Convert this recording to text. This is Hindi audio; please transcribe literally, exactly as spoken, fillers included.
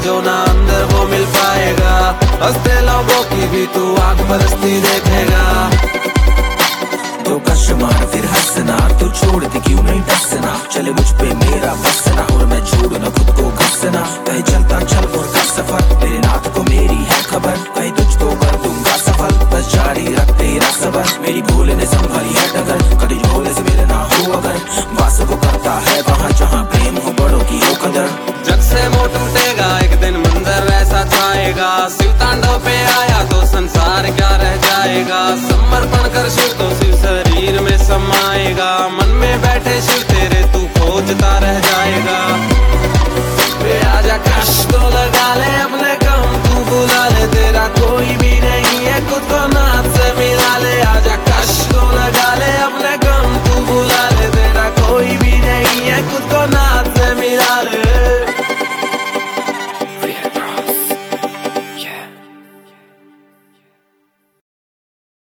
जो ना अंदर वो मिल पाएगा। हंसते लोगों की भी तू आंख बरसती देखेगा। तो कश मार फिर हंसना, तू छोड़ दी क्यों नहीं डसना, चले मुझ पे मेरा बसना और मैं छोड़ न खुद को घसना। कहीं चलता चल और कर सफर, तेरे नाथ को मेरी है खबर, कहीं तुझको कर दूंगा सफल, बस जारी रख तेरा सबर। मेरी भूल ने संभाली है डगर, कभी भोले से मेरे ना हो अगर, वास को करता है वहाँ जहाँ प्रेम हो बड़ों की हो कदर। जग से मोह टूटेगा एक दिन मंजर ऐसा छाएगा, शिव तांडव पे आया तो संसार क्या रह जाएगा। समर्पण कर शिव तो शिव शरीर में समाएगा, मन में बैठे शिव